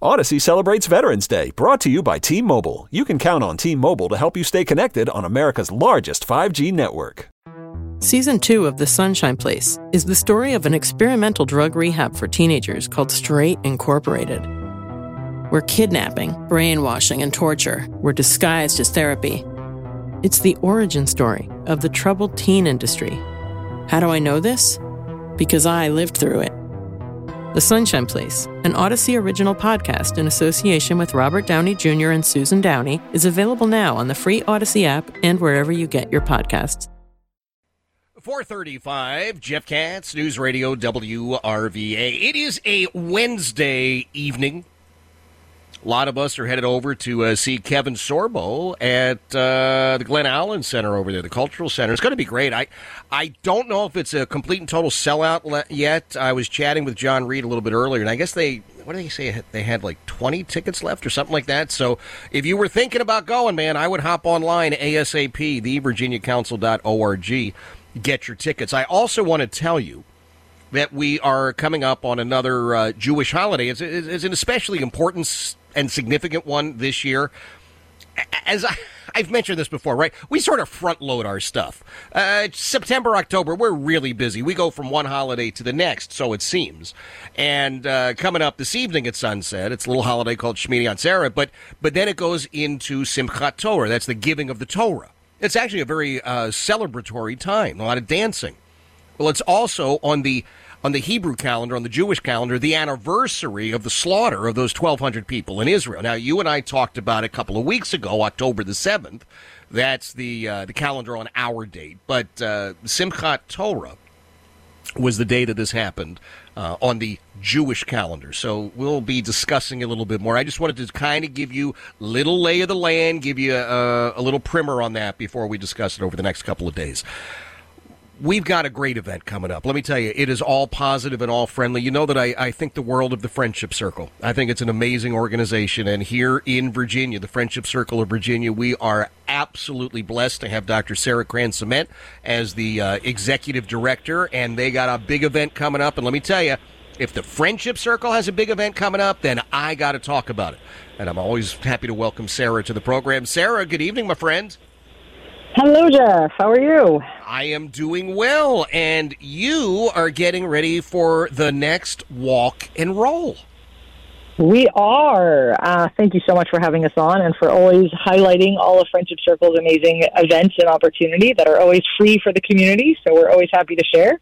Odyssey celebrates Veterans Day, brought to you by T-Mobile. You can count on T-Mobile to help you stay connected on America's largest 5G network. Season 2 of The Sunshine Place is the story of an experimental drug rehab for teenagers called Straight Incorporated, where kidnapping, brainwashing, and torture were disguised as therapy. It's the origin story of the troubled teen industry. How do I know this? Because I lived through it. The Sunshine Place, an Odyssey original podcast in association with Robert Downey Jr. and Susan Downey, is available now on the free Odyssey app and wherever you get your podcasts. 4:35, Jeff Katz, News Radio WRVA. It is a Wednesday evening. A lot of us are headed over to see Kevin Sorbo at the Glen Allen Center over there, the Cultural Center. It's going to be great. I don't know if it's a complete and total sellout yet. I was chatting with John Reed a little bit earlier, and I guess what did they say? They had like 20 tickets left or something like that. So if you were thinking about going, man, I would hop online ASAP, thevirginiacouncil.org, get your tickets. I also want to tell you that we are coming up on another Jewish holiday. It's an especially important and significant one this year. As I've mentioned this before, right? We sort of front load our stuff. September, October, we're really busy. We go from one holiday to the next, so it seems. And coming up this evening at sunset, it's a little holiday called Shmini Atzeret, but then it goes into Simchat Torah. That's the giving of the Torah. It's actually a very celebratory time, a lot of dancing. Well, it's also on the Hebrew calendar, on the Jewish calendar, the anniversary of the slaughter of those 1,200 people in Israel. Now, you and I talked about it a couple of weeks ago, October the 7th. That's the calendar on our date. But Simchat Torah was the day that this happened on the Jewish calendar. So we'll be discussing a little bit more. I just wanted to kind of give you a little lay of the land, give you a little primer on that before we discuss it over the next couple of days. We've got a great event coming up. Let me tell you, it is all positive and all friendly. You know that I think the world of the Friendship Circle. I think it's an amazing organization. And here in Virginia, the Friendship Circle of Virginia, we are absolutely blessed to have Dr. Sarah Kran-Cement as the executive director. And they got a big event coming up. And let me tell you, if the Friendship Circle has a big event coming up, then I got to talk about it. And I'm always happy to welcome Sarah to the program. Sarah, good evening, my friend. Hello, Jeff. How are you? I am doing well, and you are getting ready for the next walk and roll. We are. Thank you so much for having us on and for always highlighting all of Friendship Circle's amazing events and opportunity that are always free for the community, so we're always happy to share.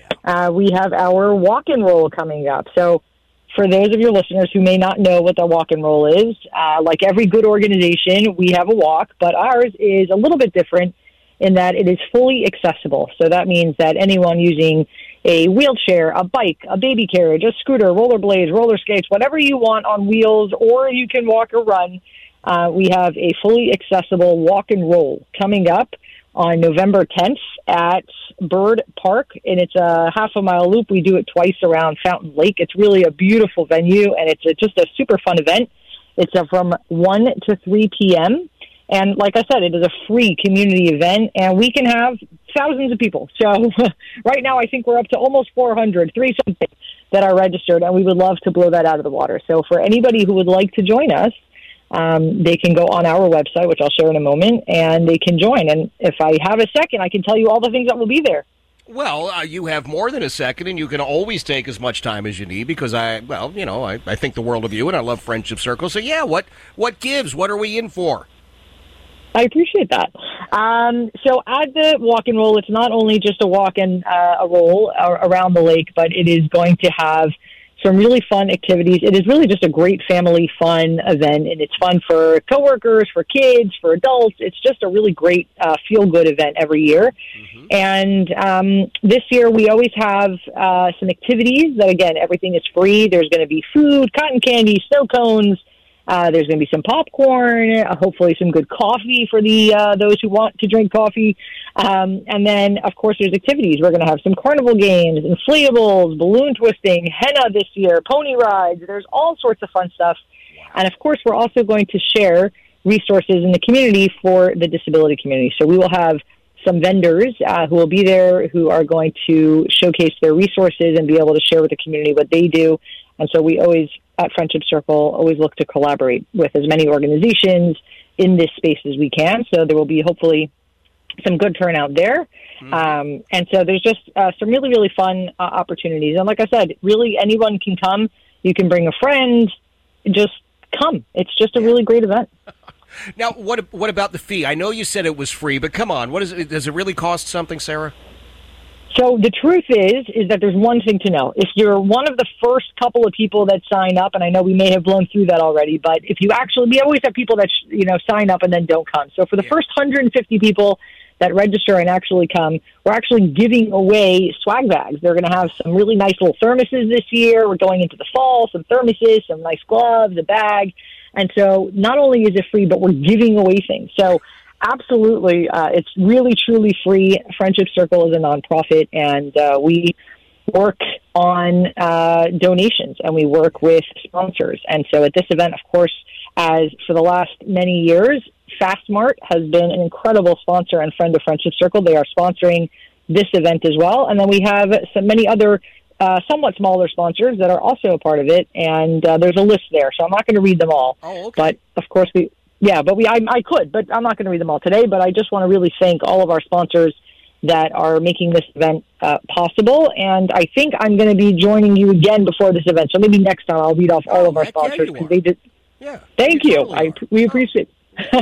We have our walk and roll coming up. So for those of your listeners who may not know what the walk and roll is, like every good organization, we have a walk, but ours is a little bit different in that it is fully accessible. So that means that anyone using a wheelchair, a bike, a baby carriage, a scooter, rollerblades, roller skates, whatever you want on wheels, or you can walk or run, we have a fully accessible walk and roll coming up on November 10th at Bird Park, and it's a half-a-mile loop. We do it twice around Fountain Lake. It's really a beautiful venue, and it's just a super fun event. It's from 1 to 3 p.m., and like I said, it is a free community event, and we can have thousands of people. So right now I think we're up to almost 400, 3-something that are registered, and we would love to blow that out of the water. So for anybody who would like to join us, they can go on our website, which I'll share in a moment, and they can join. And if I have a second, I can tell you all the things that will be there. Well, you have more than a second, and you can always take as much time as you need because I think the world of you, and I love Friendship Circle. So, yeah, what gives? What are we in for? I appreciate that. So at the walk and roll, it's not only just a walk and a roll around the lake, but it is going to have some really fun activities. It is really just a great family fun event, and it's fun for coworkers, for kids, for adults. It's just a really great feel-good event every year. Mm-hmm. And this year we always have some activities that, again, everything is free. There's going to be food, cotton candy, snow cones. There's going to be some popcorn, hopefully some good coffee for those who want to drink coffee. And then, of course, there's activities. We're going to have some carnival games, inflatables, balloon twisting, henna this year, pony rides. There's all sorts of fun stuff. And, of course, we're also going to share resources in the community for the disability community. So we will have some vendors who will be there who are going to showcase their resources and be able to share with the community what they do. And so we always at Friendship Circle always look to collaborate with as many organizations in this space as we can. So there will be hopefully some good turnout there. And so there's just some really, really fun opportunities. And like I said, really anyone can come. You can bring a friend. Just come. It's just a really great event. Now, what about the fee? I know you said it was free, but come on. What is it? Does it really cost something, Sarah? So the truth is that there's one thing to know. If you're one of the first couple of people that sign up, and I know we may have blown through that already, but if you actually, we always have people that sign up and then don't come. So for the first 150 people that register and actually come, we're actually giving away swag bags. They're going to have some really nice little thermoses this year. We're going into the fall, some thermoses, some nice gloves, a bag. And so not only is it free, but we're giving away things. So absolutely, it's really, truly free. Friendship Circle is a nonprofit, and we work on donations, and we work with sponsors. And so at this event, of course, as for the last many years, Fastmart has been an incredible sponsor and friend of Friendship Circle. They are sponsoring this event as well. And then we have many other somewhat smaller sponsors that are also a part of it. And there's a list there, so I'm not going to read them all. Oh, okay. But, of course, I could, but I'm not going to read them all today. But I just want to really thank all of our sponsors that are making this event possible. And I think I'm going to be joining you again before this event. So maybe next time I'll read off all of our sponsors. Yeah, they did. Yeah. Thank you. Totally We appreciate it.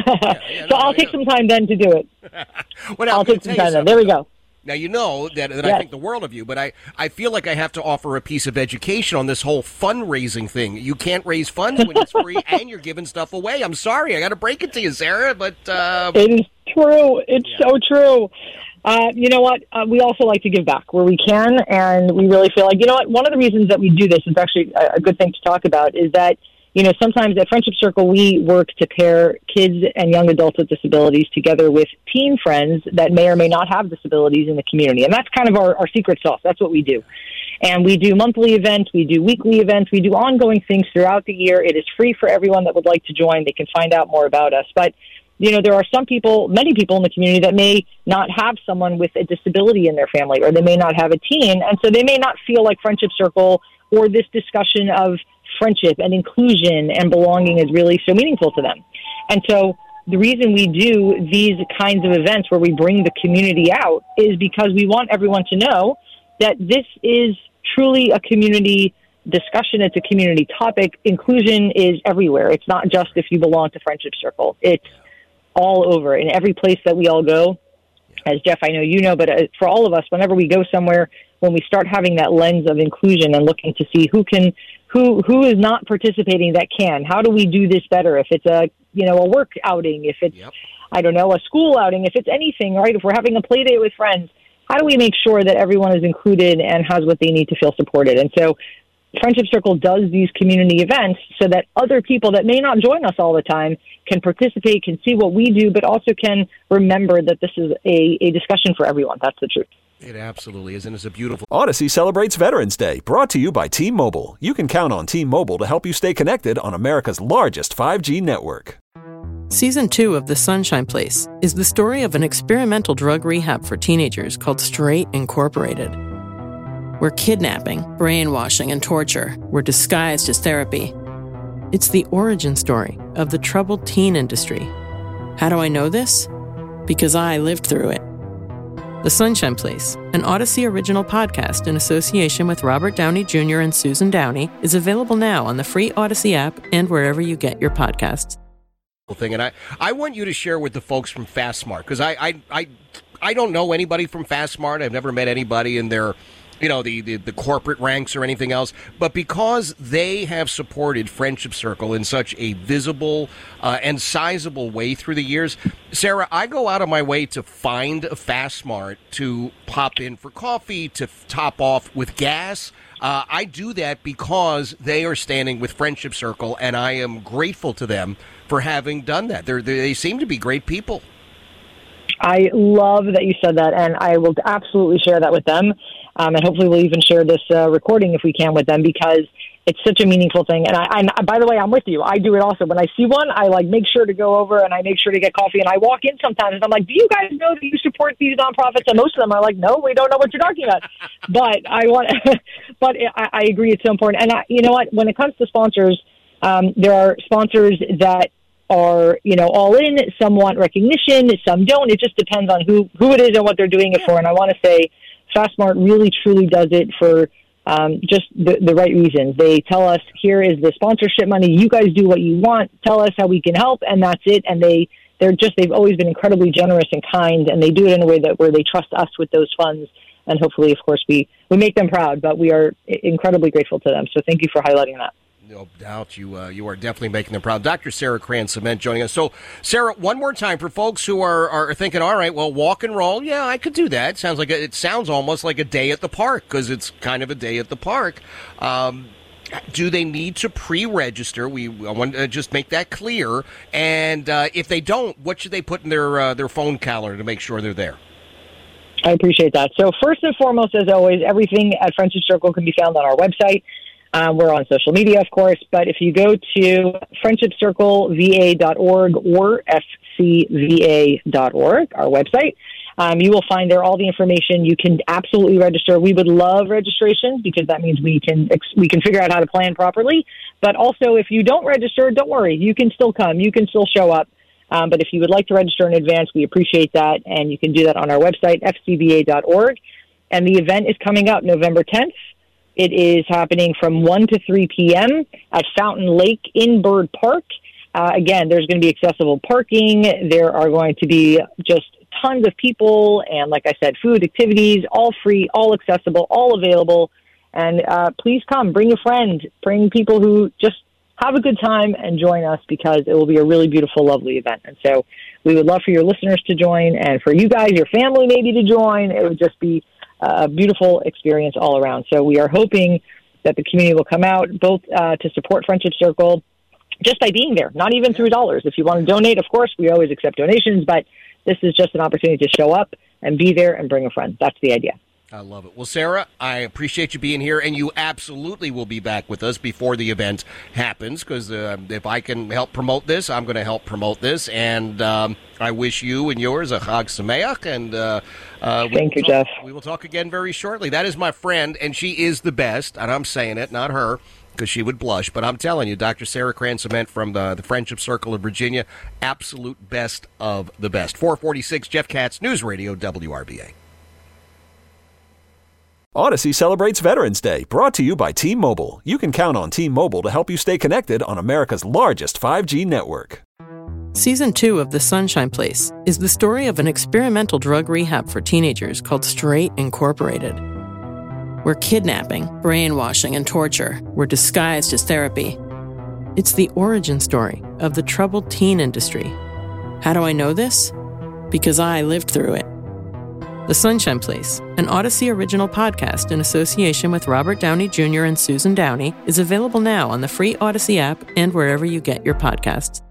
So I'll take some time then to do it. I'll take some time then. There we go. Now, you know that Yes. I think the world of you, but I feel like I have to offer a piece of education on this whole fundraising thing. You can't raise funds when it's free and you're giving stuff away. I'm sorry. I got to break it to you, Sarah, but... It is true. It's so true. You know what? We also like to give back where we can, and we really feel like, you know what? One of the reasons that we do this is actually a good thing to talk about is that, sometimes at Friendship Circle, we work to pair kids and young adults with disabilities together with teen friends that may or may not have disabilities in the community. And that's kind of our secret sauce. That's what we do. And we do monthly events. We do weekly events. We do ongoing things throughout the year. It is free for everyone that would like to join. They can find out more about us. But, there are many people in the community that may not have someone with a disability in their family, or they may not have a teen. And so they may not feel like Friendship Circle or this discussion of friendship and inclusion and belonging is really so meaningful to them. And so the reason we do these kinds of events where we bring the community out is because we want everyone to know that this is truly a community discussion. it's a community topic. Inclusion is everywhere. It's not just if you belong to Friendship Circle. It's all over in every place that we all go. As Jeff, I know you know, but for all of us, whenever we go somewhere, when we start having that lens of inclusion and looking to see who is not participating that can, how do we do this better? If it's a work outing, if it's, I don't know, a school outing, if it's anything, right? If we're having a play date with friends, how do we make sure that everyone is included and has what they need to feel supported? And so Friendship Circle does these community events so that other people that may not join us all the time can participate, can see what we do, but also can remember that this is a discussion for everyone. That's the truth. It absolutely is, and it's a beautiful... Odyssey celebrates Veterans Day, brought to you by T-Mobile. You can count on T-Mobile to help you stay connected on America's largest 5G network. Season 2 of The Sunshine Place is the story of an experimental drug rehab for teenagers called Straight Incorporated, where kidnapping, brainwashing, and torture were disguised as therapy. It's the origin story of the troubled teen industry. How do I know this? Because I lived through it. The Sunshine Place, an Odyssey original podcast in association with Robert Downey Jr. and Susan Downey, is available now on the free Odyssey app and wherever you get your podcasts. Thing, and I want you to share with the folks from Fastmart, because I don't know anybody from Fastmart. I've never met anybody in their the corporate ranks or anything else, but because they have supported Friendship Circle in such a visible and sizable way through the years, Sarah, I go out of my way to find a Fastmart to pop in for coffee, to top off with gas. I do that because they are standing with Friendship Circle, and I am grateful to them for having done that. They seem to be great people. I love that you said that, and I will absolutely share that with them. And hopefully we'll even share this recording if we can with them, because it's such a meaningful thing. And I, by the way, I'm with you. I do it also. When I see one, I make sure to go over and I make sure to get coffee. And I walk in sometimes and I'm like, do you guys know that you support these nonprofits? And most of them are like, no, we don't know what you're talking about. But I agree. It's so important. And you know what, when it comes to sponsors, there are sponsors that are, all in. Some want recognition, some don't. It just depends on who it is and what they're doing it for. And I want to say Fastmart really, truly does it for just the right reasons. They tell us, here is the sponsorship money. You guys do what you want. Tell us how we can help, and that's it. And they've always been incredibly generous and kind, and they do it in a way where they trust us with those funds. And hopefully, of course, we make them proud, but we are incredibly grateful to them. So thank you for highlighting that. No doubt. You are definitely making them proud. Dr. Sarah Kranz-Cement joining us. So, Sarah, one more time for folks who are thinking, all right, well, walk and roll. Yeah, I could do that. It sounds almost like a day at the park, because it's kind of a day at the park. Do they need to pre-register? I want to just make that clear. And if they don't, what should they put in their phone calendar to make sure they're there? I appreciate that. So first and foremost, as always, everything at Friendship Circle can be found on our website. We're on social media, of course, but if you go to friendshipcircleva.org or fcva.org, our website, you will find there all the information. You can absolutely register. We would love registration because that means we can figure out how to plan properly. But also, if you don't register, don't worry. You can still come. You can still show up. But if you would like to register in advance, we appreciate that, and you can do that on our website, fcva.org. And the event is coming up November 10th. It is happening from 1 to 3 p.m. at Fountain Lake in Bird Park. Again, there's going to be accessible parking. There are going to be just tons of people and, like I said, food, activities, all free, all accessible, all available. And please come. Bring a friend. Bring people who just have a good time and join us, because it will be a really beautiful, lovely event. And so we would love for your listeners to join, and for you guys, your family maybe, to join. It would just be a beautiful experience all around. So we are hoping that the community will come out, both to support Friendship Circle just by being there, not even through dollars. If you want to donate, of course, we always accept donations, but this is just an opportunity to show up and be there and bring a friend. That's the idea. I love it. Well, Sarah, I appreciate you being here, and you absolutely will be back with us before the event happens, because if I can help promote this, I'm going to help promote this, and I wish you and yours a Chag Sameach, and thank you, Jeff. We will talk again very shortly. That is my friend, and she is the best, and I'm saying it, not her, because she would blush, but I'm telling you, Dr. Sarah Kranz-Cement from the Friendship Circle of Virginia, absolute best of the best. 446, Jeff Katz, News Radio, WRVA. Odyssey celebrates Veterans Day, brought to you by T-Mobile. You can count on T-Mobile to help you stay connected on America's largest 5G network. Season 2 of The Sunshine Place is the story of an experimental drug rehab for teenagers called Straight Incorporated, where kidnapping, brainwashing, and torture were disguised as therapy. It's the origin story of the troubled teen industry. How do I know this? Because I lived through it. The Sunshine Place, an Odyssey original podcast in association with Robert Downey Jr. and Susan Downey, is available now on the free Odyssey app and wherever you get your podcasts.